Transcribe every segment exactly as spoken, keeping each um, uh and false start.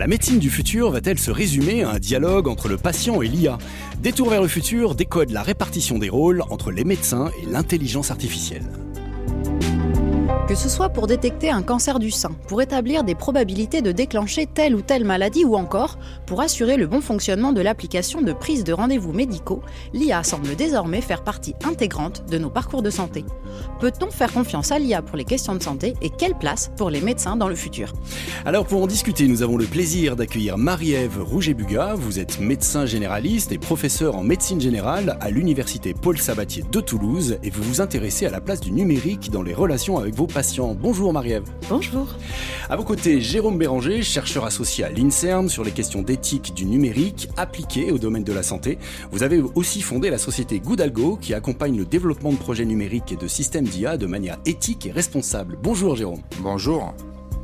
La médecine du futur va-t-elle se résumer à un dialogue entre le patient et l'I A ? Détour vers le futur décode la répartition des rôles entre les médecins et l'intelligence artificielle. Que ce soit pour détecter un cancer du sein, pour établir des probabilités de déclencher telle ou telle maladie ou encore pour assurer le bon fonctionnement de l'application de prise de rendez-vous médicaux, l'I A semble désormais faire partie intégrante de nos parcours de santé. Peut-on faire confiance à l'I A pour les questions de santé et quelle place pour les médecins dans le futur ? Alors pour en discuter, nous avons le plaisir d'accueillir Marie-Ève Rouget-Bugat. Vous êtes médecin généraliste et professeur en médecine générale à l'université Paul Sabatier de Toulouse et vous vous intéressez à la place du numérique dans les relations avec vos patients. Bonjour Marie-Ève. Bonjour. À vos côtés, Jérôme Béranger, chercheur associé à l'INSERM sur les questions d'éthique du numérique appliquées au domaine de la santé. Vous avez aussi fondé la société Goodalgo qui accompagne le développement de projets numériques et de systèmes d'I A de manière éthique et responsable. Bonjour Jérôme. Bonjour.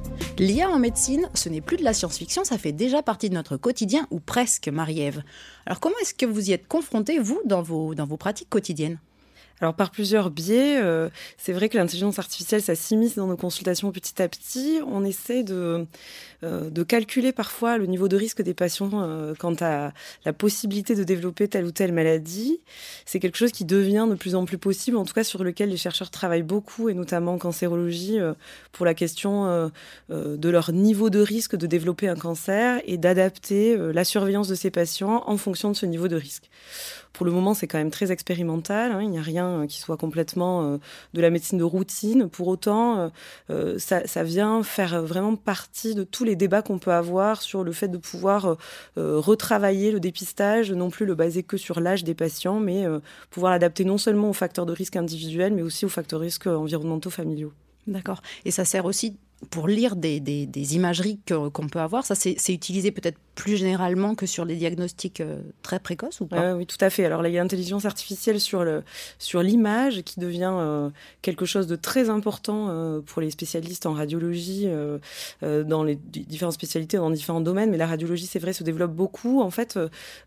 L'I A en médecine, ce n'est plus de la science-fiction, ça fait déjà partie de notre quotidien, ou presque, Marie-Ève. Alors comment est-ce que vous y êtes confrontée, vous, dans vos, dans vos pratiques quotidiennes ? Alors par plusieurs biais, euh, c'est vrai que l'intelligence artificielle, ça s'immisce dans nos consultations petit à petit. On essaie de, euh, de calculer parfois le niveau de risque des patients euh, quant à la possibilité de développer telle ou telle maladie. C'est quelque chose qui devient de plus en plus possible, en tout cas sur lequel les chercheurs travaillent beaucoup, et notamment en cancérologie, euh, pour la question euh, euh, de leur niveau de risque de développer un cancer et d'adapter euh, la surveillance de ces patients en fonction de ce niveau de risque. Pour le moment, c'est quand même très expérimental. Hein. Il n'y a rien qui soit complètement euh, de la médecine de routine. Pour autant, euh, ça, ça vient faire vraiment partie de tous les débats qu'on peut avoir sur le fait de pouvoir euh, retravailler le dépistage, non plus le baser que sur l'âge des patients, mais euh, pouvoir l'adapter non seulement aux facteurs de risque individuels, mais aussi aux facteurs de risque environnementaux familiaux. D'accord. Et ça sert aussi pour lire des, des, des imageries que, qu'on peut avoir. Ça, c'est, c'est utilisé peut-être plus généralement que sur les diagnostics euh, très précoces ou pas ? euh, Oui, tout à fait. Alors là, il y a l'intelligence artificielle sur, le, sur l'image qui devient euh, quelque chose de très important euh, pour les spécialistes en radiologie, euh, euh, dans les différentes spécialités, dans différents domaines. Mais la radiologie, c'est vrai, se développe beaucoup. En fait, euh,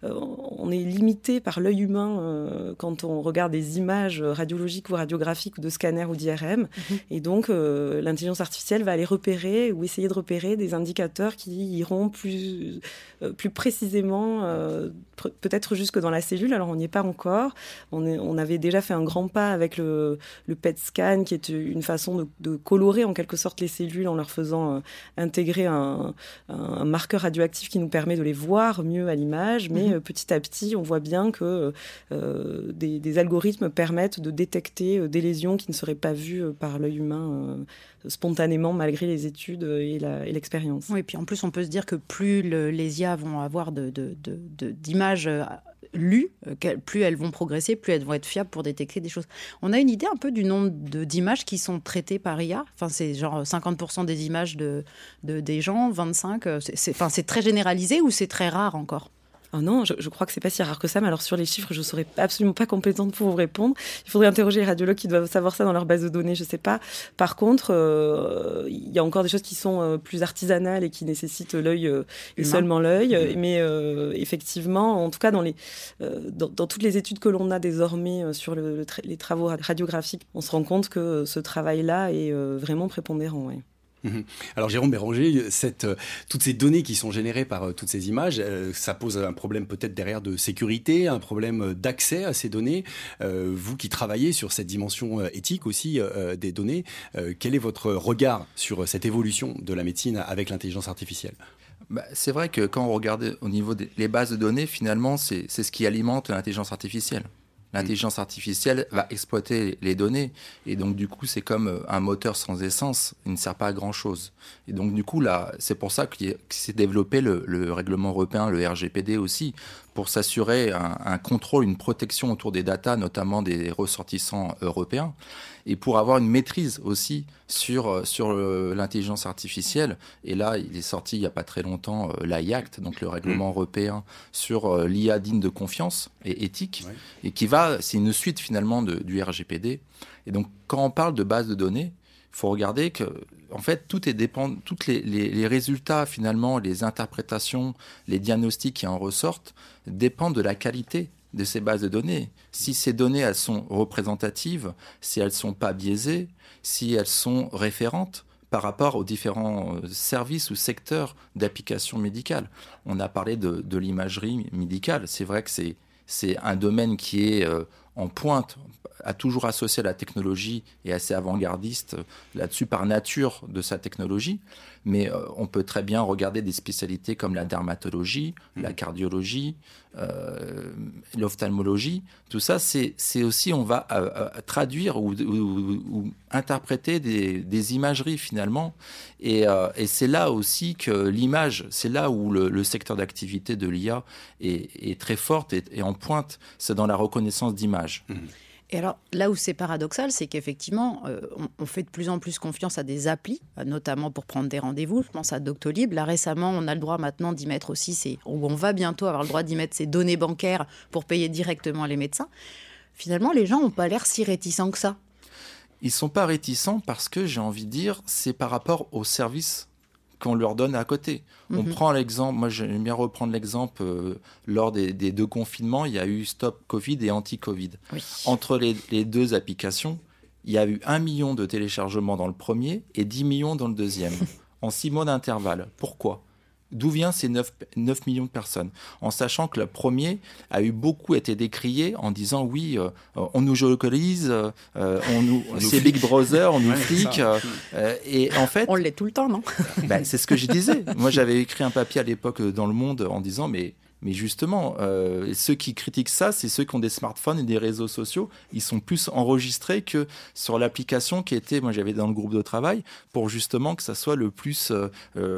on est limité par l'œil humain euh, quand on regarde des images radiologiques ou radiographiques ou de scanners ou d'I R M. Mm-hmm. Et donc, euh, l'intelligence artificielle va aller repérer ou essayer de repérer des indicateurs qui iront plus, euh, plus précisément, euh, pr- peut-être jusque dans la cellule. Alors, on n'y est pas encore. On, est, on avait déjà fait un grand pas avec le, le P E T scan, qui est une façon de, de colorer en quelque sorte les cellules en leur faisant euh, intégrer un, un, un marqueur radioactif qui nous permet de les voir mieux à l'image. Mais mmh. euh, petit à petit, on voit bien que euh, des, des algorithmes permettent de détecter euh, des lésions qui ne seraient pas vues euh, par l'œil humain euh, spontanément, malgré les études et, la, et l'expérience. Oui, et puis en plus, on peut se dire que plus le, les I A vont avoir de, de, de, de, d'images lues, plus elles vont progresser, plus elles vont être fiables pour détecter des choses. On a une idée un peu du nombre de, d'images qui sont traitées par I A ? Enfin, c'est genre cinquante pour cent des images de, de, des gens, vingt-cinq pour cent. C'est, c'est, enfin, c'est très généralisé ou c'est très rare encore ? Ah non, je, je crois que c'est pas si rare que ça, mais alors sur les chiffres, je ne serais absolument pas compétente pour vous répondre. Il faudrait interroger les radiologues qui doivent savoir ça dans leur base de données, je sais pas. Par contre, euh, il y a encore des choses qui sont euh, plus artisanales et qui nécessitent l'œil euh, et seulement l'œil. Mmh. Mais euh, effectivement, en tout cas, dans, les, euh, dans, dans toutes les études que l'on a désormais euh, sur le, le tra- les travaux radiographiques, on se rend compte que ce travail-là est euh, vraiment prépondérant, ouais. Alors Jérôme Béranger, cette, euh, toutes ces données qui sont générées par euh, toutes ces images, euh, ça pose un problème peut-être derrière de sécurité, un problème d'accès à ces données. Euh, vous qui travaillez sur cette dimension euh, éthique aussi euh, des données, euh, quel est votre regard sur cette évolution de la médecine avec l'intelligence artificielle ? Bah, c'est vrai que quand on regarde au niveau des bases de données, finalement, c'est, c'est ce qui alimente l'intelligence artificielle. L'intelligence artificielle va exploiter les données et donc du coup c'est comme un moteur sans essence, il ne sert pas à grand chose. Et donc du coup là, c'est pour ça qu'il s'est développé le, le règlement européen, le R G P D aussi, pour s'assurer un, un contrôle, une protection autour des datas, notamment des ressortissants européens, et pour avoir une maîtrise aussi sur, sur le, l'intelligence artificielle. Et là, il est sorti il n'y a pas très longtemps euh, l'A I Act, donc le règlement mmh. européen sur euh, l'I A digne de confiance et éthique, ouais. et qui va, c'est une suite finalement de, du R G P D. Et donc, quand on parle de base de données, il faut regarder que, en fait, tout est dépend, toutes les, les, les résultats finalement, les interprétations, les diagnostics qui en ressortent dépendent de la qualité de ces bases de données. Si ces données, elles sont représentatives, si elles ne sont pas biaisées, si elles sont référentes, par rapport aux différents services ou secteurs d'application médicale. On a parlé de, de l'imagerie médicale. C'est vrai que c'est, c'est un domaine qui est euh, en pointe, a toujours associé à la technologie et assez avant-gardiste là-dessus par nature de sa technologie. Mais euh, on peut très bien regarder des spécialités comme la dermatologie, mmh. la cardiologie, euh, l'ophtalmologie. Tout ça, c'est, c'est aussi, on va euh, traduire ou, ou, ou interpréter des, des imageries finalement. Et, euh, et c'est là aussi que l'image, c'est là où le, le secteur d'activité de l'I A est, est très forte et, et en pointe, c'est dans la reconnaissance d'images. Mmh. Et alors, là où c'est paradoxal, c'est qu'effectivement, euh, on, on fait de plus en plus confiance à des applis, notamment pour prendre des rendez-vous. Je pense à Doctolib. Là, récemment, on a le droit maintenant d'y mettre aussi, ses, ou on va bientôt avoir le droit d'y mettre ses données bancaires pour payer directement les médecins. Finalement, les gens n'ont pas l'air si réticents que ça. Ils ne sont pas réticents parce que, j'ai envie de dire, c'est par rapport aux services qu'on leur donne à côté. Mm-hmm. On prend l'exemple, moi j'aime bien reprendre l'exemple, euh, lors des, des deux confinements, il y a eu Stop Covid et Anti-Covid. Oui. Entre les, les deux applications, il y a eu un million de téléchargements dans le premier et dix millions dans le deuxième, en six mois d'intervalle. Pourquoi ? D'où vient ces neuf millions de personnes ? En sachant que le premier a eu beaucoup été décrié en disant oui, euh, on nous géolocalise, euh, on nous, on c'est nous Big Brother, on nous ouais, flique. Euh, et en fait, on l'est tout le temps, non ? Ben, c'est ce que je disais. Moi, j'avais écrit un papier à l'époque dans Le Monde en disant mais Mais justement, euh, ceux qui critiquent ça, c'est ceux qui ont des smartphones et des réseaux sociaux. Ils sont plus enregistrés que sur l'application qui était, moi j'avais dans le groupe de travail, pour justement que ça soit le plus, euh,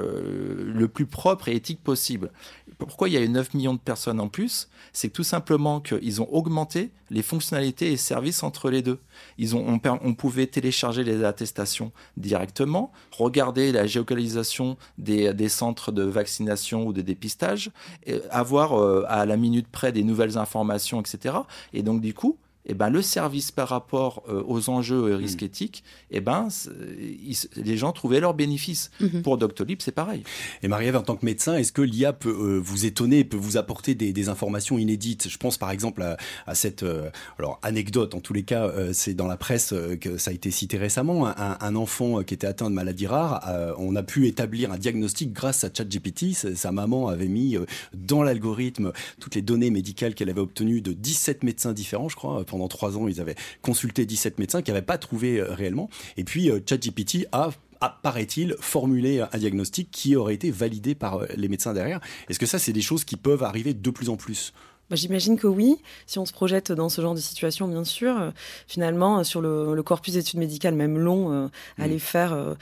le plus propre et éthique possible. Pourquoi il y a eu neuf millions de personnes en plus ? C'est tout simplement qu'ils ont augmenté les fonctionnalités et services entre les deux. Ils ont, on, on pouvait télécharger les attestations directement, regarder la géolocalisation des, des centres de vaccination ou de dépistage, et avoir euh, à la minute près des nouvelles informations, et cetera. Et donc du coup, eh ben, le service par rapport euh, aux enjeux et risques mmh. éthiques, eh ben, ils, les gens trouvaient leurs bénéfices. Mmh. Pour Doctolib, c'est pareil. Et Marie-Ève, en tant que médecin, est-ce que l'I A peut euh, vous étonner, peut vous apporter des, des informations inédites ? Je pense par exemple à, à cette euh, alors, anecdote, en tous les cas, euh, c'est dans la presse euh, que ça a été cité récemment, un, un enfant qui était atteint de maladie rare, euh, on a pu établir un diagnostic grâce à ChatGPT. Sa maman avait mis euh, dans l'algorithme toutes les données médicales qu'elle avait obtenues de dix-sept médecins différents, je crois. Pendant trois ans, ils avaient consulté dix-sept médecins qui n'avaient pas trouvé euh, réellement. Et puis, euh, ChatGPT a, a, paraît-il, formulé un diagnostic qui aurait été validé par euh, les médecins derrière. Est-ce que ça, c'est des choses qui peuvent arriver de plus en plus ? Bah, j'imagine que oui, si on se projette dans ce genre de situation, bien sûr. Euh, finalement, sur le, le corpus d'études médicales, même long, euh, mmh. aller faire euh,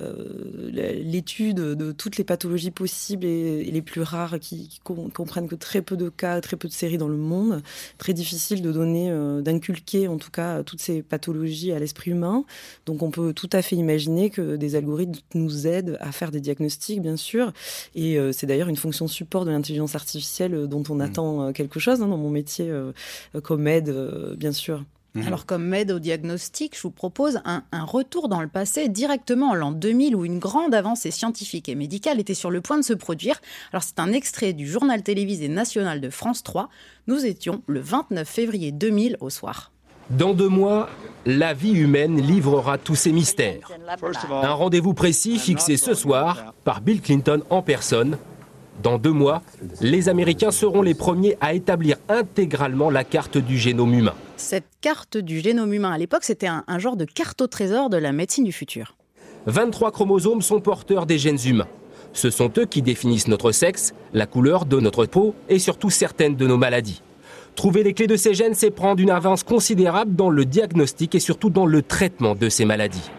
euh, l'étude de toutes les pathologies possibles et, et les plus rares qui, qui comprennent que très peu de cas, très peu de séries dans le monde. Très difficile de donner, euh, d'inculquer en tout cas toutes ces pathologies à l'esprit humain. Donc on peut tout à fait imaginer que des algorithmes nous aident à faire des diagnostics, bien sûr. Et euh, c'est d'ailleurs une fonction support de l'intelligence artificielle dont on mmh. attend euh, quelque chose hein, dans mon métier euh, comme aide, euh, bien sûr. Mmh. Alors, comme aide au diagnostic, je vous propose un, un retour dans le passé, directement en l'an deux mille, où une grande avancée scientifique et médicale était sur le point de se produire. Alors, c'est un extrait du journal télévisé national de France trois. Nous étions le vingt-neuf février deux mille au soir. Dans deux mois, la vie humaine livrera tous ses mystères. Un rendez-vous précis fixé ce soir par Bill Clinton en personne. Dans deux mois, les Américains seront les premiers à établir intégralement la carte du génome humain. Cette carte du génome humain, à l'époque, c'était un, un genre de carte au trésor de la médecine du futur. vingt-trois chromosomes sont porteurs des gènes humains. Ce sont eux qui définissent notre sexe, la couleur de notre peau et surtout certaines de nos maladies. Trouver les clés de ces gènes, c'est prendre une avance considérable dans le diagnostic et surtout dans le traitement de ces maladies.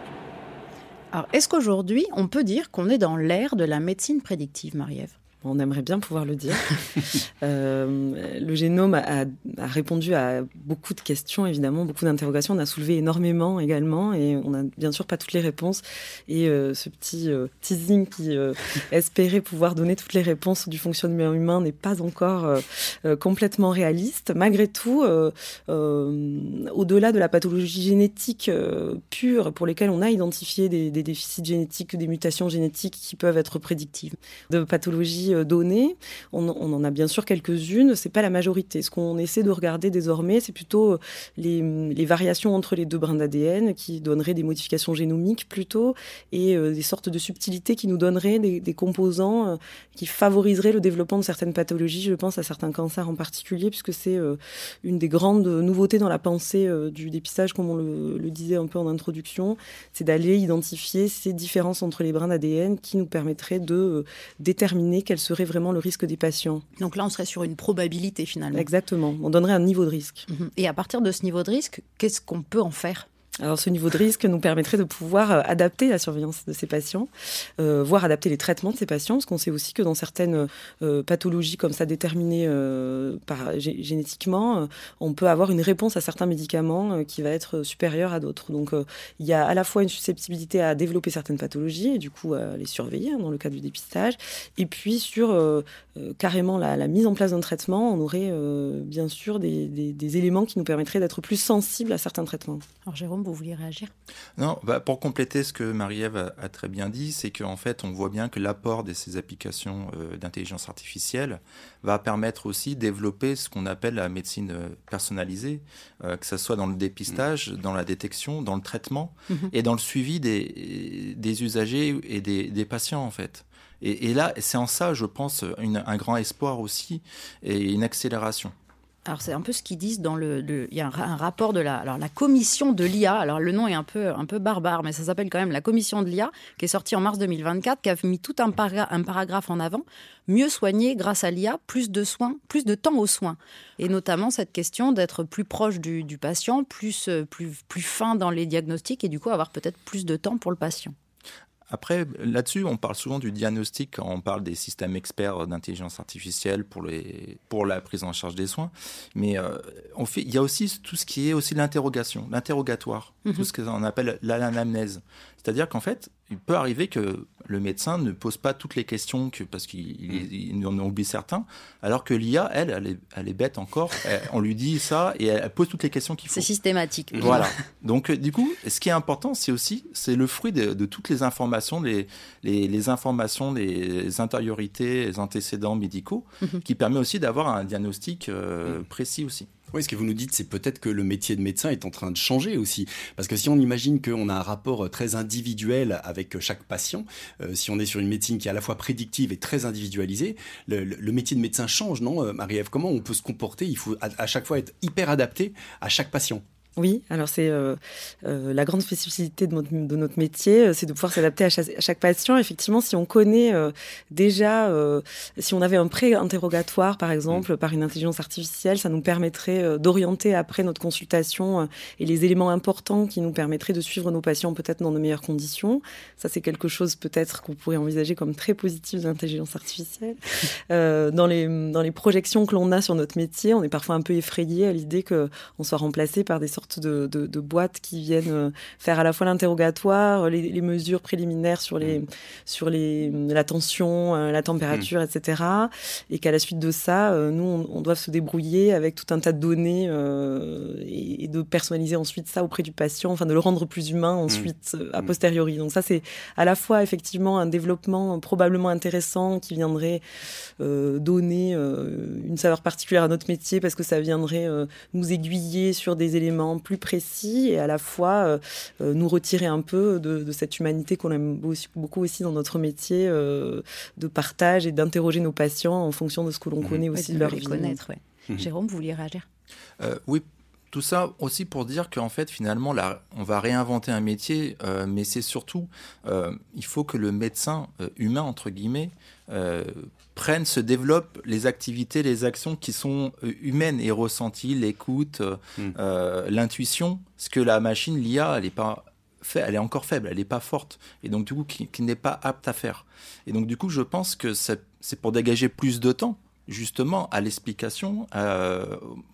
Alors, est-ce qu'aujourd'hui, on peut dire qu'on est dans l'ère de la médecine prédictive, Marie-Ève ? On aimerait bien pouvoir le dire. euh, le génome a, a répondu à beaucoup de questions, évidemment, beaucoup d'interrogations. On a soulevé énormément également et on n'a bien sûr pas toutes les réponses. Et euh, ce petit euh, teasing qui euh, espérait pouvoir donner toutes les réponses du fonctionnement humain n'est pas encore euh, euh, complètement réaliste. Malgré tout, euh, euh, au-delà de la pathologie génétique euh, pure pour lesquelles on a identifié des, des déficits génétiques, des mutations génétiques qui peuvent être prédictives, de pathologies pathologies euh, données. On, on en a bien sûr quelques-unes, c'est pas la majorité. Ce qu'on essaie de regarder désormais, c'est plutôt les, les variations entre les deux brins d'A D N qui donneraient des modifications génomiques plutôt, et euh, des sortes de subtilités qui nous donneraient des, des composants euh, qui favoriseraient le développement de certaines pathologies. Je pense à certains cancers en particulier, puisque c'est euh, une des grandes nouveautés dans la pensée euh, du dépistage, comme on le, le disait un peu en introduction, c'est d'aller identifier ces différences entre les brins d'A D N qui nous permettraient de euh, déterminer quel serait vraiment le risque des patients. Donc là, on serait sur une probabilité finalement. Exactement, on donnerait un niveau de risque. Et à partir de ce niveau de risque, qu'est-ce qu'on peut en faire ? Alors, ce niveau de risque nous permettrait de pouvoir euh, adapter la surveillance de ces patients, euh, voire adapter les traitements de ces patients, parce qu'on sait aussi que dans certaines euh, pathologies comme ça déterminées euh, par, gé- génétiquement, euh, on peut avoir une réponse à certains médicaments euh, qui va être supérieure à d'autres. Donc, euh, il y a à la fois une susceptibilité à développer certaines pathologies, et du coup à les surveiller hein, dans le cadre du dépistage, et puis sur euh, euh, carrément la, la mise en place d'un traitement, on aurait euh, bien sûr des, des, des éléments qui nous permettraient d'être plus sensibles à certains traitements. Alors Jérôme, vous vouliez réagir ? Non, bah pour compléter ce que Marie-Ève a, a très bien dit, c'est qu'en fait, on voit bien que l'apport de ces applications euh, d'intelligence artificielle va permettre aussi de développer ce qu'on appelle la médecine euh, personnalisée, euh, que ce soit dans le dépistage, mmh. dans la détection, dans le traitement mmh. et dans le suivi des, des usagers et des, des patients, en fait. Et, et là, c'est en ça, je pense, une, un grand espoir aussi et une accélération. Alors c'est un peu ce qu'ils disent dans le, le il y a un, un rapport de la, alors la commission de l'I A. Alors le nom est un peu, un peu barbare, mais ça s'appelle quand même la commission de l'I A, qui est sortie en mars deux mille vingt-quatre, qui a mis tout un, paragra- un paragraphe en avant. Mieux soigner grâce à l'I A, plus de soins, plus de temps aux soins, et notamment cette question d'être plus proche du, du patient, plus, plus, plus fin dans les diagnostics, et du coup avoir peut-être plus de temps pour le patient. Après, là-dessus, on parle souvent du diagnostic quand on parle des systèmes experts d'intelligence artificielle pour, les, pour la prise en charge des soins. Mais euh, on fait, il y a aussi tout ce qui est aussi l'interrogation, l'interrogatoire, mmh. tout ce qu'on appelle l'anamnèse. C'est-à-dire qu'en fait, il peut arriver que le médecin ne pose pas toutes les questions que, parce qu'il il, il en oublie certains, alors que l'I A, elle, elle est, elle est bête encore. Elle, on lui dit ça et elle, elle pose toutes les questions qu'il faut. C'est systématique. Voilà. Donc, du coup, ce qui est important, c'est aussi c'est le fruit de, de toutes les informations, les, les, les informations, les intériorités, les antécédents médicaux, mmh. qui permet aussi d'avoir un diagnostic euh, mmh. précis aussi. Oui, ce que vous nous dites, c'est peut-être que le métier de médecin est en train de changer aussi. Parce que si on imagine qu'on a un rapport très individuel avec chaque patient, euh, si on est sur une médecine qui est à la fois prédictive et très individualisée, le, le, le métier de médecin change, non, Marie-Ève ? Comment on peut se comporter ? Il faut à, à chaque fois être hyper adapté à chaque patient. Oui, alors c'est euh, euh, la grande spécificité de notre, de notre métier, euh, c'est de pouvoir s'adapter à chaque, à chaque patient. Effectivement, si on connaît euh, déjà, euh, si on avait un pré-interrogatoire, par exemple, mmh. par une intelligence artificielle, ça nous permettrait euh, d'orienter après notre consultation euh, et les éléments importants qui nous permettraient de suivre nos patients peut-être dans de meilleures conditions. Ça, c'est quelque chose peut-être qu'on pourrait envisager comme très positif de l'intelligence artificielle. Euh, dans les, dans les projections que l'on a sur notre métier, on est parfois un peu effrayé à l'idée qu'on soit remplacé par des sortes De, de, de boîtes qui viennent faire à la fois l'interrogatoire, les, les mesures préliminaires sur, les, sur les, la tension, la température, mmh. et cetera. Et qu'à la suite de ça, nous, on, on doit se débrouiller avec tout un tas de données euh, et, et de personnaliser ensuite ça auprès du patient, enfin de le rendre plus humain ensuite mmh. a posteriori. Donc ça, c'est à la fois effectivement un développement probablement intéressant qui viendrait euh, donner euh, une saveur particulière à notre métier parce que ça viendrait euh, nous aiguiller sur des éléments plus précis et à la fois euh, nous retirer un peu de, de cette humanité qu'on aime beaucoup aussi dans notre métier euh, de partage et d'interroger nos patients en fonction de ce que l'on mmh. connaît aussi ouais, de leur les vie. Connaître, ouais. mmh. Jérôme, vous vouliez réagir ? euh, Oui, tout ça aussi pour dire qu'en fait, finalement, là, on va réinventer un métier, euh, mais c'est surtout, euh, il faut que le médecin euh, humain, entre guillemets, euh, prennent, se développent les activités, les actions qui sont humaines et ressenties, l'écoute, mmh. euh, l'intuition, ce que la machine, l'I A, elle est pas fait, elle est encore faible, elle n'est pas forte, et donc du coup, qui, qui n'est pas apte à faire. Et donc du coup, je pense que c'est, c'est pour dégager plus de temps, justement, à l'explication, euh,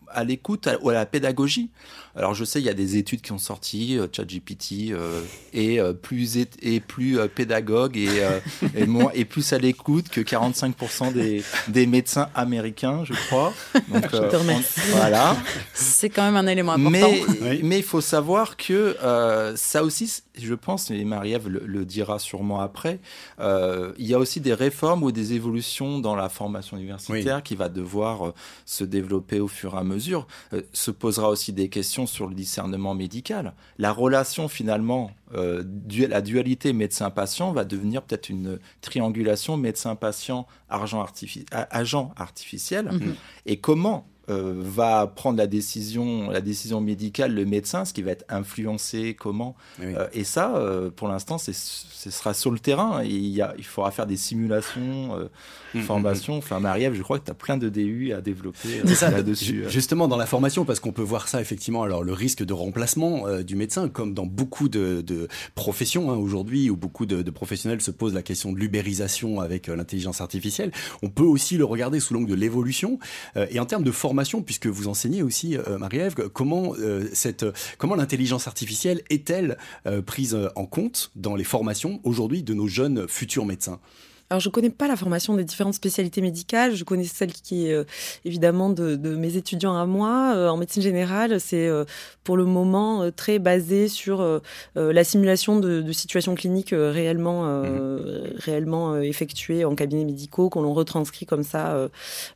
à l'écoute ou à, à la pédagogie. Alors je sais, il y a des études qui sont sorties, euh, ChatGPT euh, est euh, plus, est, est plus euh, pédagogue et, euh, et, moins, et plus à l'écoute que quarante-cinq pour cent des, des médecins américains, je crois. Donc, je te remercie. On, voilà. C'est quand même un élément important. Mais, oui. mais il faut savoir que euh, ça aussi, je pense, et Marie-Ève le, le dira sûrement après, euh, il y a aussi des réformes ou des évolutions dans la formation universitaire oui. qui va devoir euh, se développer au fur et à mesure. Euh, se posera aussi des questions sur le discernement médical. La relation finalement, euh, du, la dualité médecin-patient va devenir peut-être une triangulation médecin-patient agent, artifici- agent artificiel. Mm-hmm. Et comment euh, va prendre la décision, la décision médicale le médecin, ce qui va être influencé, comment oui. euh, Et ça, euh, pour l'instant, c'est, ce sera sur le terrain. Et il, y a, il faudra faire des simulations, euh, mm-hmm. formations. Enfin, Marie-Ève, je crois que tu as plein de D U à développer euh, ça, là-dessus. Justement, dans la formation, parce qu'on peut voir ça, effectivement, alors le risque de remplacement euh, du médecin, comme dans beaucoup de, de professions hein, aujourd'hui, où beaucoup de, de professionnels se posent la question de l'ubérisation avec euh, l'intelligence artificielle, on peut aussi le regarder sous l'angle de l'évolution. Euh, et en termes de formation, puisque vous enseignez aussi, euh, Marie-Ève, comment, euh, cette, comment l'intelligence artificielle est-elle euh, prise en compte dans les formations aujourd'hui de nos jeunes futurs médecins ? Alors, je ne connais pas la formation des différentes spécialités médicales. Je connais celle qui est euh, évidemment de, de mes étudiants à moi. Euh, en médecine générale, c'est euh, pour le moment euh, très basé sur euh, euh, la simulation de, de situations cliniques euh, réellement, euh, mmh. réellement euh, effectuées en cabinets médicaux, qu'on l'on retranscrit comme ça. Euh,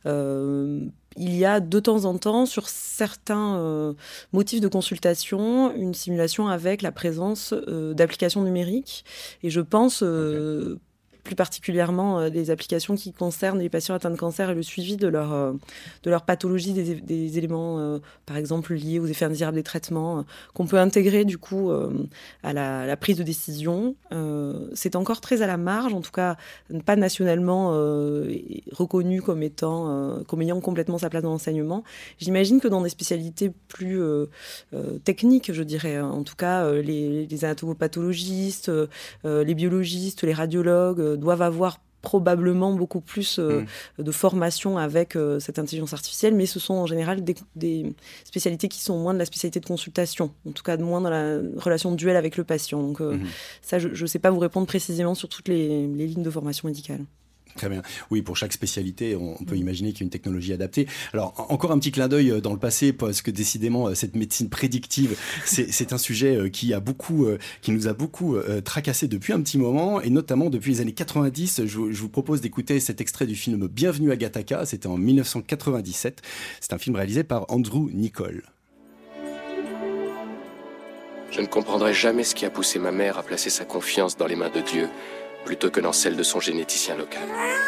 euh, Il y a de temps en temps, sur certains euh, motifs de consultation, une simulation avec la présence euh, d'applications numériques. Et je pense... Euh, okay. plus particulièrement euh, des applications qui concernent les patients atteints de cancer et le suivi de leur, euh, de leur pathologie, des, des éléments, euh, par exemple, liés aux effets indésirables des traitements, euh, qu'on peut intégrer, du coup, euh, à, la, à la prise de décision. Euh, c'est encore très à la marge, en tout cas, pas nationalement euh, reconnu comme étant, euh, comme ayant complètement sa place dans l'enseignement. J'imagine que dans des spécialités plus euh, euh, techniques, je dirais, hein, en tout cas, euh, les, les anatomopathologistes, euh, les biologistes, les radiologues, doivent avoir probablement beaucoup plus euh, mmh. de formation avec euh, cette intelligence artificielle, mais ce sont en général des, des spécialités qui sont moins de la spécialité de consultation, en tout cas moins dans la relation duel avec le patient. Donc euh, mmh. ça, je ne sais pas vous répondre précisément sur toutes les, les lignes de formation médicale. Très bien. Oui, pour chaque spécialité, on, on peut mmh. imaginer qu'il y a une technologie adaptée. Alors, encore un petit clin d'œil dans le passé, parce que décidément, cette médecine prédictive, c'est, c'est un sujet qui, a beaucoup, qui nous a beaucoup euh, tracassé depuis un petit moment, et notamment depuis les années quatre-vingt-dix. Je, je vous propose d'écouter cet extrait du film Bienvenue à Gattaca. C'était en dix-neuf cent quatre-vingt-dix-sept. C'est un film réalisé par Andrew Niccol. Je ne comprendrai jamais ce qui a poussé ma mère à placer sa confiance dans les mains de Dieu, plutôt que dans celle de son généticien local.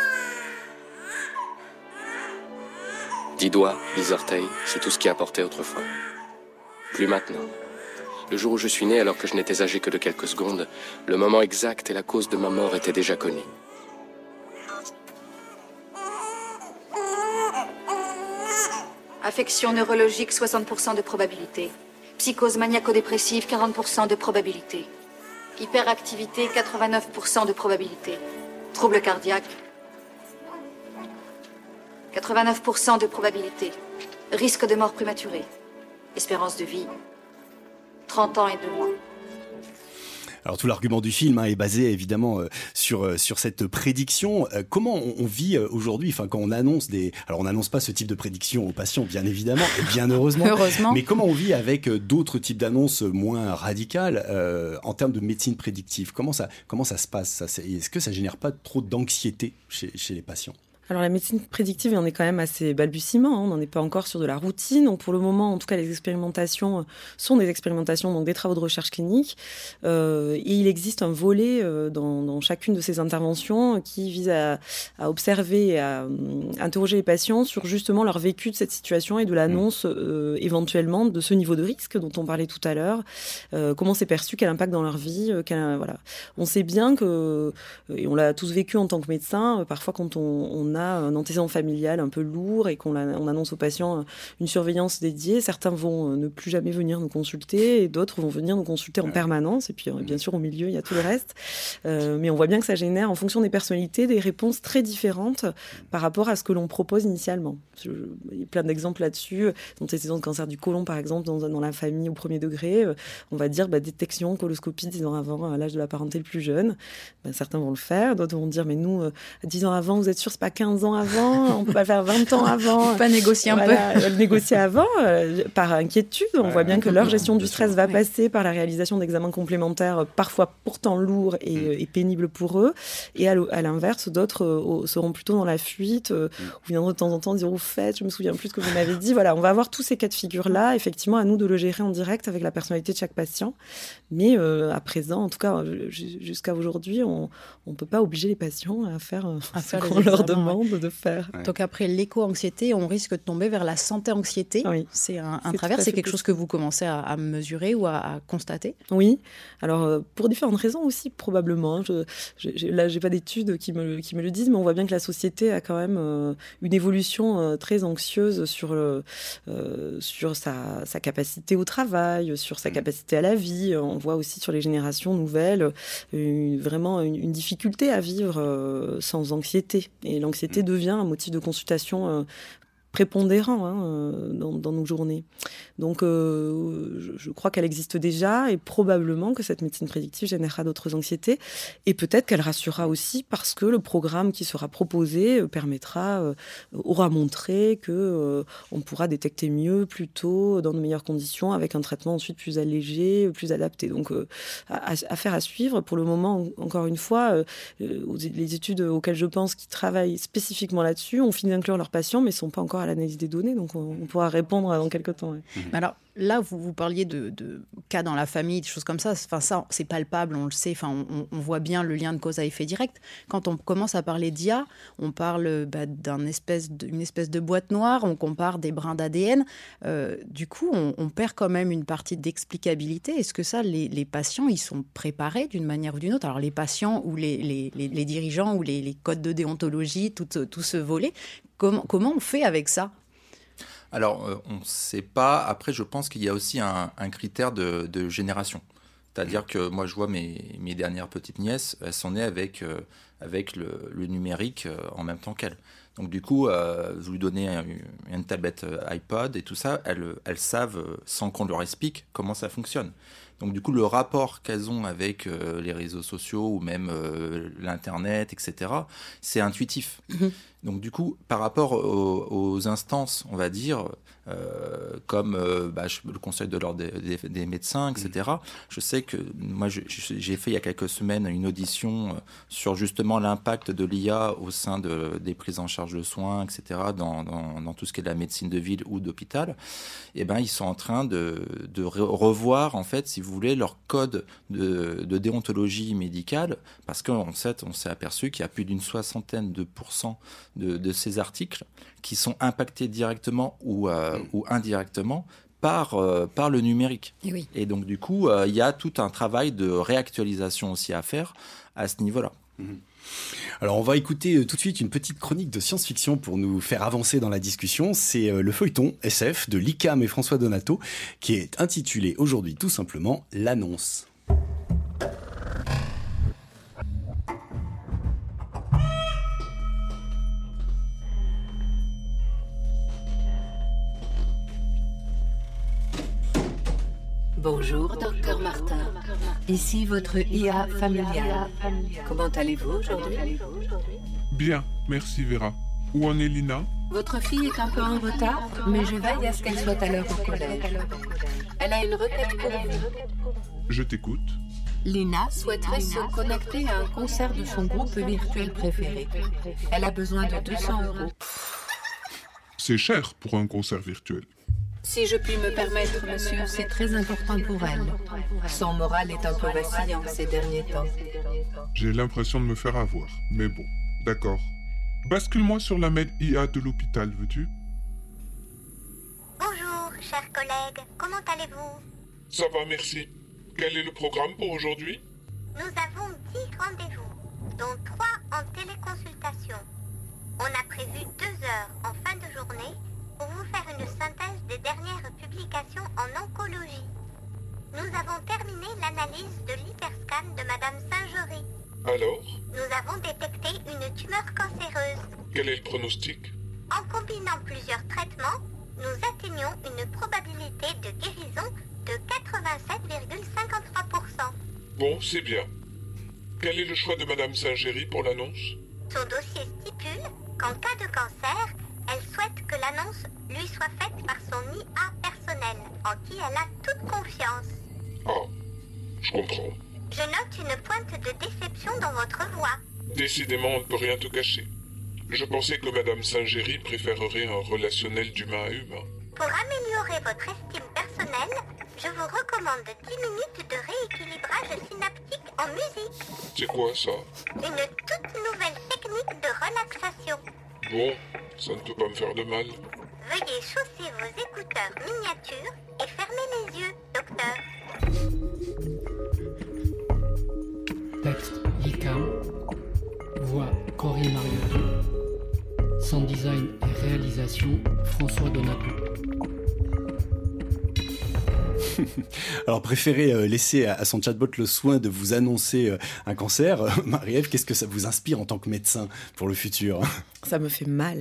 Dix doigts, dix orteils, c'est tout ce qui importait autrefois. Plus maintenant. Le jour où je suis né, alors que je n'étais âgé que de quelques secondes, le moment exact et la cause de ma mort étaient déjà connus. Affection neurologique, soixante pour cent de probabilité. Psychose maniaco-dépressive, quarante pour cent de probabilité. Hyperactivité, quatre-vingt-neuf pour cent de probabilité. Trouble cardiaque, quatre-vingt-neuf pour cent de probabilité. Risque de mort prématurée. Espérance de vie, trente ans et deux mois. Alors tout l'argument du film hein, est basé évidemment euh, sur euh, sur cette prédiction. Euh, comment on, on vit euh, aujourd'hui, enfin quand on annonce des, alors on n'annonce pas ce type de prédiction aux patients bien évidemment, et bien heureusement. heureusement. Mais comment on vit avec euh, d'autres types d'annonces moins radicales euh, en termes de médecine prédictive? Comment ça comment ça se passe ça, c'est, est-ce que ça génère pas trop d'anxiété chez chez les patients? Alors la médecine prédictive, on est quand même assez balbutiement, hein, on n'en est pas encore sur de la routine. Donc pour le moment, en tout cas, les expérimentations sont des expérimentations, donc des travaux de recherche clinique. Euh, et il existe un volet euh, dans, dans chacune de ces interventions qui vise à, à observer et à euh, interroger les patients sur justement leur vécu de cette situation et de l'annonce euh, éventuellement de ce niveau de risque dont on parlait tout à l'heure. Euh, comment c'est perçu, quel impact dans leur vie, euh, quel, voilà. On sait bien que, et on l'a tous vécu en tant que médecin, euh, parfois quand on, on on a un antécédent familial un peu lourd et qu'on on annonce aux patients une surveillance dédiée, certains vont ne plus jamais venir nous consulter et d'autres vont venir nous consulter en permanence. Et puis, bien sûr, au milieu, il y a tout le reste. Euh, mais on voit bien que ça génère, en fonction des personnalités, des réponses très différentes par rapport à ce que l'on propose initialement. Je, il y a plein d'exemples là-dessus. Antécédent de cancer du côlon, par exemple, dans, dans la famille au premier degré, euh, on va dire bah, détection, coloscopie dix ans avant, à l'âge de la parenté le plus jeune. Ben, certains vont le faire, d'autres vont dire mais nous, euh, dix ans avant, vous êtes sûr, c'est pas quinze ans avant, on peut pas faire vingt ans avant. On peut pas négocier un voilà, peu. Le négocier avant, euh, par inquiétude. On ouais, voit bien que leur gestion du stress va passer par la réalisation d'examens complémentaires, parfois pourtant lourds et, mmh. et pénibles pour eux. Et à, à l'inverse, d'autres euh, seront plutôt dans la fuite, euh, mmh. ou viendront de temps en temps dire au fait, je me souviens plus ce que vous m'avez dit. Voilà, on va avoir tous ces cas de figure-là. Effectivement, à nous de le gérer en direct avec la personnalité de chaque patient. Mais euh, à présent, en tout cas, jusqu'à aujourd'hui, on ne peut pas obliger les patients à faire, à ce faire qu'on leur demande ouais. de faire. Ouais. Donc après l'éco-anxiété, on risque de tomber vers la santé-anxiété. Oui. C'est un, un c'est travers, c'est quelque chose que vous commencez à, à mesurer ou à, à constater? Oui, alors pour différentes raisons aussi, probablement. Je, je, là, je n'ai pas d'études qui me, qui me le disent, mais on voit bien que la société a quand même euh, une évolution euh, très anxieuse sur, euh, sur sa, sa capacité au travail, sur sa capacité à la vie. On voit aussi sur les générations nouvelles une, vraiment une, une difficulté à vivre euh, sans anxiété. Et l'anxiété devient un motif de consultation euh, prépondérant hein, dans, dans nos journées. Donc, euh, je, je crois qu'elle existe déjà et probablement que cette médecine prédictive générera d'autres anxiétés et peut-être qu'elle rassurera aussi parce que le programme qui sera proposé euh, permettra, euh, aura montré que euh, on pourra détecter mieux, plus tôt, dans de meilleures conditions, avec un traitement ensuite plus allégé, plus adapté. Donc, euh, à, à faire à suivre. Pour le moment, encore une fois, euh, les études auxquelles je pense qui travaillent spécifiquement là-dessus ont fini d'inclure leurs patients, mais ne sont pas encore à l'analyse des données, donc on, on pourra répondre dans quelques temps. Ouais. Alors là, vous, vous parliez de, de cas dans la famille, des choses comme ça. Enfin, ça, c'est palpable, on le sait. Enfin, on, on voit bien le lien de cause à effet direct. Quand on commence à parler d'I A, on parle bah, d'une espèce, espèce de boîte noire, on compare des brins d'A D N. Euh, du coup, on, on perd quand même une partie d'explicabilité. Est-ce que ça, les, les patients, ils sont préparés d'une manière ou d'une autre? Alors, les patients ou les, les, les, les dirigeants ou les, les codes de déontologie, tout, tout ce volet, comment, comment on fait avec ça? Alors, euh, on ne sait pas. Après, je pense qu'il y a aussi un, un critère de, de génération. C'est-à-dire que moi, je vois mes, mes dernières petites nièces, elles sont nées avec, euh, avec le, le numérique euh, en même temps qu'elles. Donc, du coup, euh, vous lui donnez un, une tablette euh, iPod et tout ça, elles, elles savent, euh, sans qu'on leur explique, comment ça fonctionne. Donc, du coup, le rapport qu'elles ont avec euh, les réseaux sociaux ou même euh, l'Internet, et cetera, c'est intuitif. Mmh. Donc, du coup, par rapport aux, aux instances, on va dire, euh, comme euh, bah, je, le Conseil de l'ordre des, des, des médecins, et cetera, mmh. je sais que moi, je, j'ai fait il y a quelques semaines une audition sur justement l'impact de l'I A au sein de, des prises en charge de soins, et cetera, dans, dans, dans tout ce qui est de la médecine de ville ou d'hôpital. Et ben, ils sont en train de, de revoir, en fait, si vous voulez, leur code de, de déontologie médicale, parce qu'en fait, on s'est aperçu qu'il y a plus d'une soixantaine de pourcents de, de ces articles qui sont impactés directement ou, euh, mmh. ou indirectement par, euh, par le numérique. Et, oui. Et donc, du coup, euh, il y a tout un travail de réactualisation aussi à faire à ce niveau-là. Mmh. Alors on va écouter tout de suite une petite chronique de science-fiction pour nous faire avancer dans la discussion. C'est le feuilleton S F de l'I C A M et François Donato qui est intitulé aujourd'hui tout simplement L'Annonce. Bonjour, docteur Martin. Ici votre I A familiale. Comment allez-vous aujourd'hui? Bien, merci Vera. Où en est Lina? Votre fille est un peu en retard, mais je veille à ce qu'elle soit à l'heure au collège. Elle a une requête pour vous. Je t'écoute. Lina souhaiterait se connecter à un concert de son groupe virtuel préféré. Elle a besoin de deux cents euros. C'est cher pour un concert virtuel. Si je puis me permettre, monsieur, c'est très important pour elle. Son moral est un peu vacillant ces derniers temps. J'ai l'impression de me faire avoir, mais bon, d'accord. Bascule-moi sur la med I A de l'hôpital, veux-tu? Bonjour, chers collègues, comment allez-vous? Ça va, merci. Quel est le programme pour aujourd'hui? Nous avons dix rendez-vous, dont trois en téléconsultation. On a prévu deux heures en fin de journée pour vous faire une synthèse des dernières publications en oncologie. Nous avons terminé l'analyse de l'hyperscan de Madame Saint-Gery. Alors ? Nous avons détecté une tumeur cancéreuse. Quel est le pronostic ? En combinant plusieurs traitements, nous atteignons une probabilité de guérison de quatre-vingt-sept virgule cinquante-trois pour cent. Bon, c'est bien. Quel est le choix de Madame Saint-Géry pour l'annonce ? Son dossier stipule qu'en cas de cancer, elle souhaite que l'annonce lui soit faite par son I A personnel, en qui elle a toute confiance. Ah, je comprends. Je note une pointe de déception dans votre voix. Décidément, on ne peut rien te cacher. Je pensais que Madame Saint-Géry préférerait un relationnel d'humain à humain. Pour améliorer votre estime personnelle, je vous recommande dix minutes de rééquilibrage synaptique en musique. C'est quoi ça ? Une toute nouvelle technique de relaxation. Bon, ça ne peut pas me faire de mal. Veuillez chausser vos écouteurs miniatures et fermer les yeux, docteur. Texte Licam. Voix Corinne Mariotto. Sound design et réalisation François Donato. Alors, préférez euh, laisser à, à son chatbot le soin de vous annoncer euh, un cancer. Euh, Marie-Ève, qu'est-ce que ça vous inspire en tant que médecin pour le futur ? Ça me fait mal.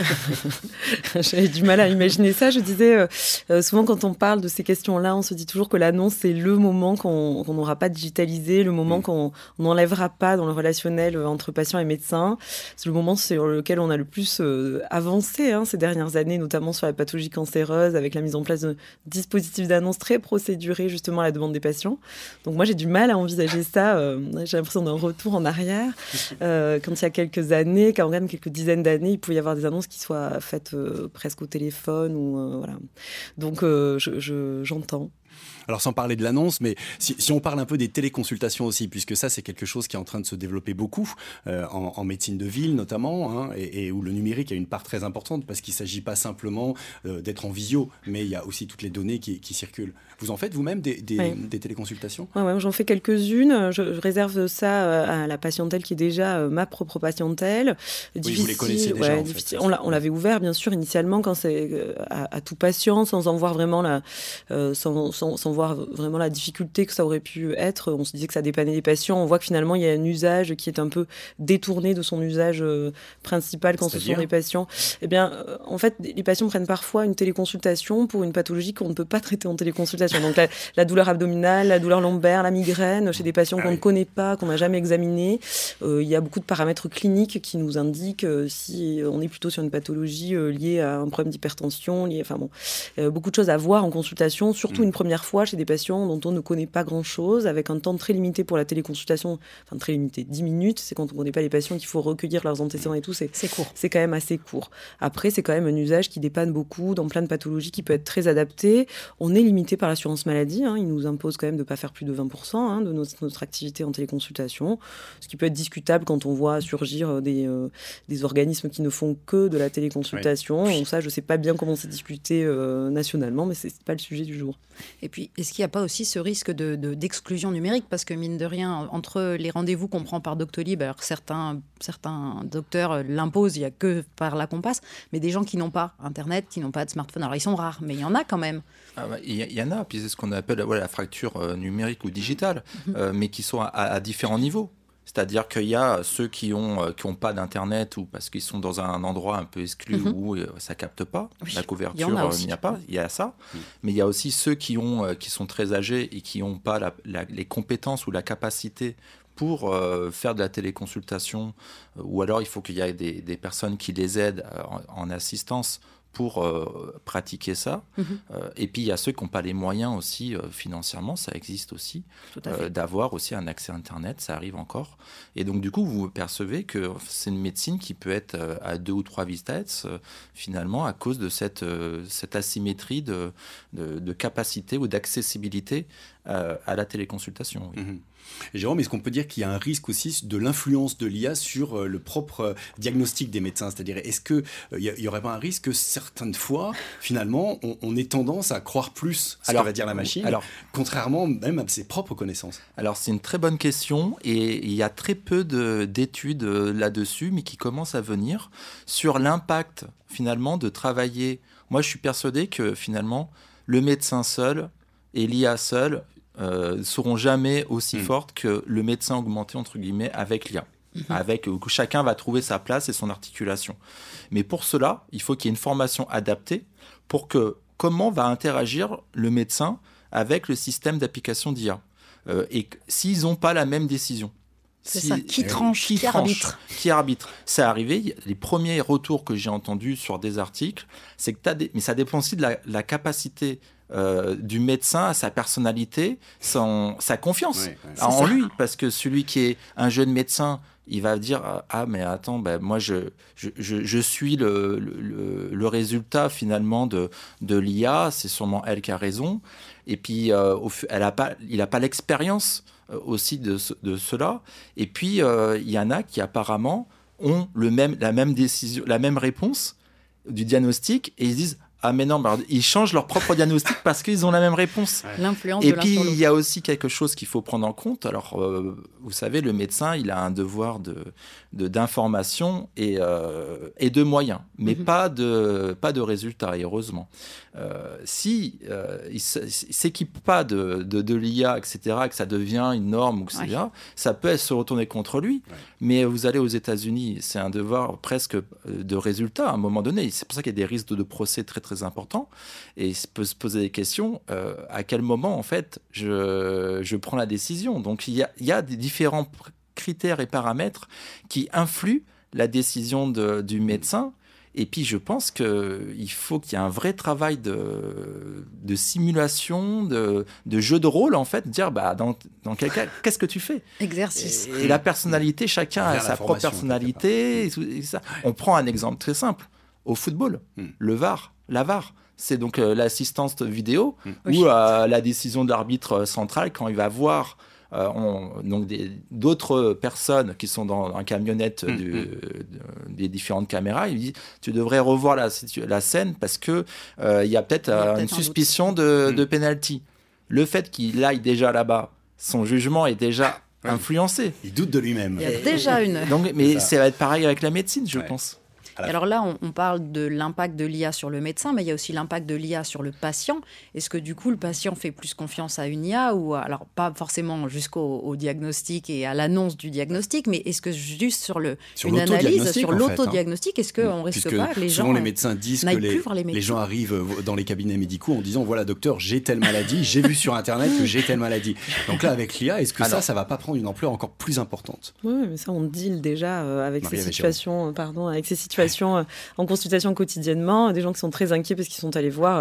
J'avais du mal à imaginer ça. Je disais, euh, souvent quand on parle de ces questions-là, on se dit toujours que l'annonce, c'est le moment qu'on qu'on n'aura pas digitalisé, le moment mmh. qu'on n'enlèvera pas dans le relationnel entre patients et médecins. C'est le moment sur lequel on a le plus euh, avancé hein, ces dernières années, notamment sur la pathologie cancéreuse, avec la mise en place de dispositifs d'annonce très procédurés, justement à la demande des patients. Donc moi, j'ai du mal à envisager ça. Euh, j'ai l'impression d'un retour en arrière. Euh, quand il y a quelques années, quand même quelques dizaines d'années, il pouvait y avoir des annonces qui soient faites euh, presque au téléphone. Ou, euh, voilà. Donc, euh, je, je, j'entends. Alors, sans parler de l'annonce, mais si, si on parle un peu des téléconsultations aussi, puisque ça, c'est quelque chose qui est en train de se développer beaucoup, euh, en, en médecine de ville notamment, hein, et, et où le numérique a une part très importante, parce qu'il ne s'agit pas simplement euh, d'être en visio, mais il y a aussi toutes les données qui, qui circulent. Vous en faites vous-même des, des, oui. des téléconsultations ? Oui, ouais, j'en fais quelques-unes. Je, je réserve ça à la patientèle qui est déjà euh, ma propre patientèle. Difficile, oui, vous les connaissez déjà, ouais, en fait. On, l'a, on l'avait ouvert, bien sûr, initialement, quand c'est euh, à, à tout patient, sans en voir vraiment la... Euh, sans, sans, sans voir vraiment la difficulté que ça aurait pu être. On se disait que ça dépannait les patients. On voit que finalement, il y a un usage qui est un peu détourné de son usage euh, principal quand C'est-à-dire ce sont des patients. Eh bien, euh, en fait, les patients prennent parfois une téléconsultation pour une pathologie qu'on ne peut pas traiter en téléconsultation. Donc, la, la douleur abdominale, la douleur lombaire, la migraine, chez des patients ah qu'on oui. ne connaît pas, qu'on n'a jamais examinés. Euh, il y a beaucoup de paramètres cliniques qui nous indiquent euh, si on est plutôt sur une pathologie euh, liée à un problème d'hypertension, liée, enfin bon, euh, beaucoup de choses à voir en consultation, surtout mmh. une première fois chez des patients dont on ne connaît pas grand-chose, avec un temps très limité pour la téléconsultation, enfin très limité, dix minutes, c'est quand on ne connaît pas les patients qu'il faut recueillir leurs antécédents et tout, c'est, c'est court. C'est quand même assez court. Après, c'est quand même un usage qui dépanne beaucoup dans plein de pathologies, qui peut être très adapté. On est limité par l'assurance maladie, hein, il nous impose quand même de ne pas faire plus de vingt pour cent hein, de notre, notre activité en téléconsultation, ce qui peut être discutable quand on voit surgir des, euh, des organismes qui ne font que de la téléconsultation. Oui. Donc ça, je ne sais pas bien comment c'est discuté euh, nationalement, mais ce n'est pas le sujet du jour. Et puis, est-ce qu'il n'y a pas aussi ce risque de, de, d'exclusion numérique ? Parce que, mine de rien, entre les rendez-vous qu'on prend par Doctolib, alors certains, certains docteurs l'imposent, il n'y a que par là qu'on passe, mais des gens qui n'ont pas Internet, qui n'ont pas de smartphone, alors ils sont rares, mais il y en a quand même. Ah bah, il y, y en a, puis c'est ce qu'on appelle ouais, la fracture euh, numérique ou digitale, mm-hmm. euh, mais qui sont à, à différents niveaux. C'est-à-dire qu'il y a ceux qui n'ont euh, qui ont pas d'Internet ou parce qu'ils sont dans un endroit un peu exclu mm-hmm. où euh, ça ne capte pas, oui, la couverture, il n'y a, a pas, il y a ça. Mm. Mais il y a aussi ceux qui, ont, euh, qui sont très âgés et qui n'ont pas la, la, les compétences ou la capacité pour euh, faire de la téléconsultation, euh, ou alors il faut qu'il y ait des, des personnes qui les aident euh, en, en assistance pour euh, pratiquer ça. Mmh. Euh, et puis, il y a ceux qui n'ont pas les moyens aussi, euh, financièrement, ça existe aussi, euh, d'avoir aussi un accès Internet, ça arrive encore. Et donc, du coup, vous percevez que c'est une médecine qui peut être euh, à deux ou trois vitesses, euh, finalement, à cause de cette, euh, cette asymétrie de, de, de capacité ou d'accessibilité euh, à la téléconsultation. Oui. Mmh. Et Jérôme, est-ce qu'on peut dire qu'il y a un risque aussi de l'influence de l'I A sur le propre diagnostic des médecins ? C'est-à-dire, est-ce qu'il n'y aurait pas un risque que certaines fois, finalement, on, on ait tendance à croire plus ce alors, que va dire la machine, alors, contrairement même à ses propres connaissances ? Alors, c'est une très bonne question et il y a très peu de, d'études là-dessus, mais qui commencent à venir sur l'impact, finalement, de travailler. Moi, je suis persuadé que, finalement, le médecin seul et l'I A seul ne euh, seront jamais aussi mmh. fortes que le médecin augmenté, entre guillemets, avec l'I A. Mmh. Avec, où chacun va trouver sa place et son articulation. Mais pour cela, il faut qu'il y ait une formation adaptée pour que comment va interagir le médecin avec le système d'application d'I A. Euh, et s'ils n'ont pas la même décision. C'est si, ça, qui tranche, qui, qui tranche, arbitre. Qui arbitre. C'est arrivé, les premiers retours que j'ai entendus sur des articles, c'est que t'as des... mais ça dépend aussi de la, la capacité euh, du médecin à sa personnalité, son, sa confiance oui, oui, en ça. lui. Parce que celui qui est un jeune médecin, il va dire « Ah, mais attends, ben, moi, je, je, je, je suis le, le, le résultat, finalement, de, de l'I A. C'est sûrement elle qui a raison. » Et puis, euh, au, elle a pas, il n'a pas l'expérience euh, aussi de, de cela. Et puis, euh, il y en a qui, apparemment, ont le même, la même décision, la même réponse du diagnostic et ils se disent « Ah, mais non, bah, ils changent leur propre diagnostic parce qu'ils ont la même réponse. » L'influence Et de puis, il y a aussi quelque chose qu'il faut prendre en compte. Alors, euh, vous savez, le médecin, il a un devoir de, de, d'information et, euh, et de moyens, mais mm-hmm. pas, de, pas de résultats, et heureusement. Euh, si euh, il ne s'équipe pas de, de, de l'I A, et cetera, que ça devient une norme, et cetera, ouais. ça peut se retourner contre lui. Ouais. Mais vous allez aux États-Unis, c'est un devoir presque de résultat à un moment donné. C'est pour ça qu'il y a des risques de, de procès très, très importants. Et il peut se poser des questions, euh, à quel moment, en fait, je, je prends la décision. Donc, il y a, il y a des différents critères et paramètres qui influent la décision de, du médecin. Et puis, je pense qu'il faut qu'il y ait un vrai travail de, de simulation, de, de jeu de rôle, en fait, dire, bah, dans, dans quel cas, qu'est-ce que tu fais ? Exercice. Et, et la personnalité, chacun a sa propre personnalité. Et, et ça. On prend un exemple très simple. Au football, hmm. le V A R, la V A R, c'est donc euh, l'assistance vidéo hmm. oui. ou euh, la décision de l'arbitre central quand il va voir Euh, on, donc des, d'autres personnes qui sont dans un camionnette mmh, du, mmh. de, des différentes caméras, il dit tu devrais revoir la, la scène parce que euh, il y a peut-être, il y a euh, peut-être une suspicion de, mmh. de penalty. Le fait qu'il aille déjà là-bas, son jugement est déjà oui. influencé. Il doute de lui-même. Il y a déjà une. Donc, mais ça. ça va être pareil avec la médecine, je ouais. pense. Et alors là, on, on parle de l'impact de l'I A sur le médecin, mais il y a aussi l'impact de l'I A sur le patient. Est-ce que du coup, le patient fait plus confiance à une I A ou alors pas forcément jusqu'au au diagnostic et à l'annonce du diagnostic, mais est-ce que juste sur le sur une analyse sur en l'autodiagnostic, fait, hein. est-ce qu'on risque Puisque pas que les gens souvent les médecins disent que les, les, les gens arrivent dans les cabinets médicaux en disant voilà docteur, j'ai telle maladie, j'ai vu sur internet que j'ai telle maladie. Donc là avec l'I A, est-ce que alors, ça, ça va pas prendre une ampleur encore plus importante ? Oui, mais ça on deal déjà euh, avec Marie ces situations, pardon, avec ces situations euh, en consultation quotidiennement, des gens qui sont très inquiets parce qu'ils sont allés voir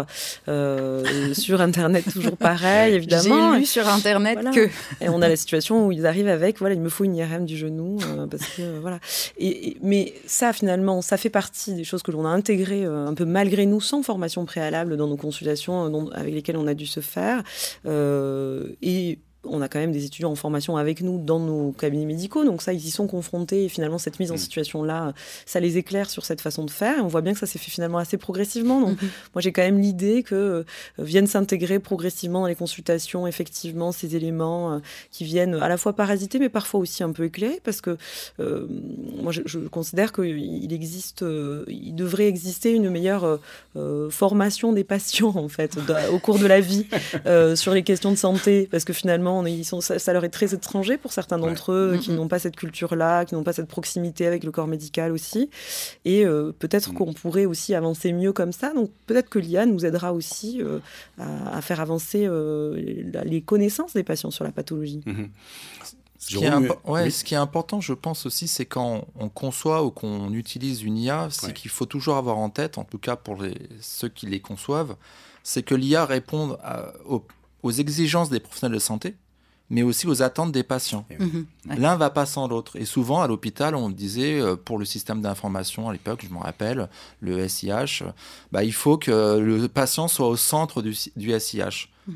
euh, sur Internet, toujours pareil, évidemment. J'ai lu sur Internet voilà. que... Et on a la situation où ils arrivent avec, voilà, il me faut une I R M du genou, euh, parce que, euh, voilà. Et, et, mais ça, finalement, ça fait partie des choses que l'on a intégrées euh, un peu malgré nous, sans formation préalable dans nos consultations euh, dont, avec lesquelles on a dû se faire. Euh, et on a quand même des étudiants en formation avec nous dans nos cabinets médicaux, donc ça, ils y sont confrontés, et finalement, cette mise en situation-là, ça les éclaire sur cette façon de faire, et on voit bien que ça s'est fait finalement assez progressivement, donc mm-hmm. moi, j'ai quand même l'idée que euh, viennent s'intégrer progressivement dans les consultations, effectivement, ces éléments euh, qui viennent à la fois parasiter, mais parfois aussi un peu éclairer, parce que euh, moi, je, je considère qu'il existe, euh, il devrait exister une meilleure euh, formation des patients, en fait, de, au cours de la vie, euh, sur les questions de santé, parce que finalement, Ils sont, ça, ça leur est très étranger pour certains d'entre ouais. eux mmh. qui n'ont pas cette culture-là, qui n'ont pas cette proximité avec le corps médical aussi. Et euh, peut-être mmh. qu'on pourrait aussi avancer mieux comme ça. Donc peut-être que l'I A nous aidera aussi euh, à, à faire avancer euh, les connaissances des patients sur la pathologie. Mmh. Ce qui, est impo- ouais, oui. ce qui est important, je pense aussi, c'est quand on conçoit ou qu'on utilise une I A, c'est ouais. qu'il faut toujours avoir en tête, en tout cas pour les, ceux qui les conçoivent, c'est que l'I A réponde à, aux, aux exigences des professionnels de santé, mais aussi aux attentes des patients. Mmh, ouais. L'un ne va pas sans l'autre. Et souvent, à l'hôpital, on disait, pour le système d'information à l'époque, je me rappelle, le S I H, bah, il faut que le patient soit au centre du, du S I H. Mmh.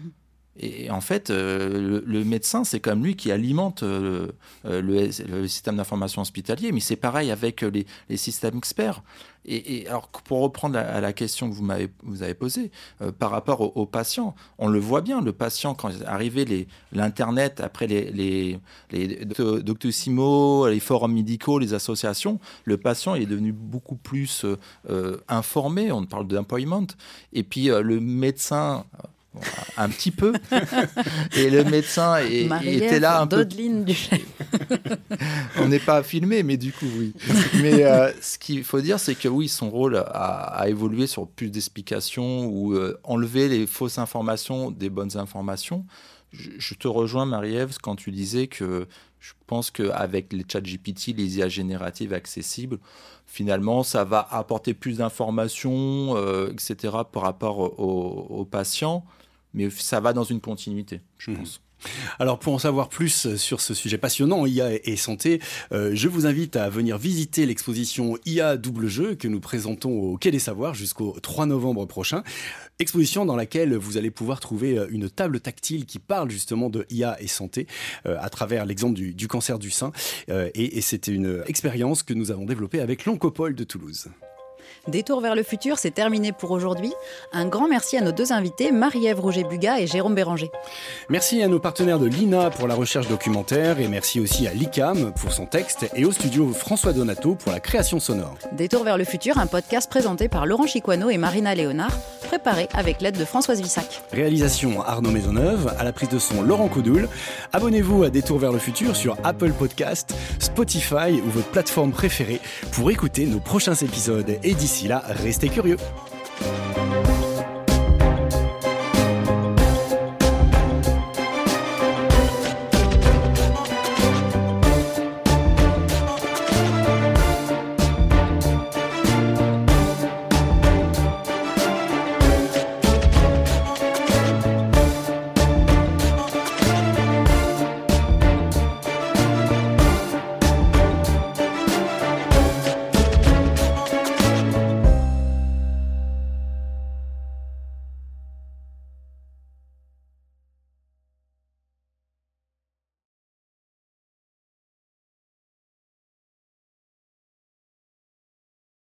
Et en fait, euh, le, le médecin, c'est comme lui qui alimente euh, le, le système d'information hospitalier, mais c'est pareil avec les, les systèmes experts. Et, et alors, pour reprendre la, à la question que vous m'avez vous avez posée, euh, par rapport aux, aux patients, on le voit bien, le patient, quand est arrivé les, l'Internet, après les, les, les Doctissimo, les forums médicaux, les associations, le patient est devenu beaucoup plus euh, informé, on parle d'employment, et puis euh, le médecin... Bon, un petit peu. Et le médecin est, était là un peu. Du On n'est pas filmé, mais du coup, oui. Mais euh, ce qu'il faut dire, c'est que oui, son rôle a, a évolué sur plus d'explications ou euh, enlever les fausses informations des bonnes informations. Je, je te rejoins, Marie-Ève, quand tu disais que je pense qu'avec les ChatGPT, les I A génératives accessibles, finalement, ça va apporter plus d'informations, euh, et cetera, par rapport aux, aux patients. Mais ça va dans une continuité, je pense. Mmh. Alors, pour en savoir plus sur ce sujet passionnant, I A et santé, euh, je vous invite à venir visiter l'exposition I A Double Jeu que nous présentons au Quai des Savoirs jusqu'au trois novembre prochain. Exposition dans laquelle vous allez pouvoir trouver une table tactile qui parle justement de I A et santé euh, à travers l'exemple du, du cancer du sein. Euh, et, et c'était une expérience que nous avons développée avec l'Oncopole de Toulouse. Détour vers le futur, c'est terminé pour aujourd'hui. Un grand merci à nos deux invités, Marie-Ève Rouget-Bugat et Jérôme Béranger. Merci à nos partenaires de l'I N A pour la recherche documentaire et merci aussi à l'I C A M pour son texte et au studio François Donato pour la création sonore. Détour vers le futur, un podcast présenté par Laurent Chiquano et Marina Léonard, préparé avec l'aide de Françoise Vissac. Réalisation Arnaud Maisonneuve, à la prise de son Laurent Coudoul. Abonnez-vous à Détour vers le futur sur Apple Podcast, Spotify ou votre plateforme préférée pour écouter nos prochains épisodes. Et d'ici là, restez curieux.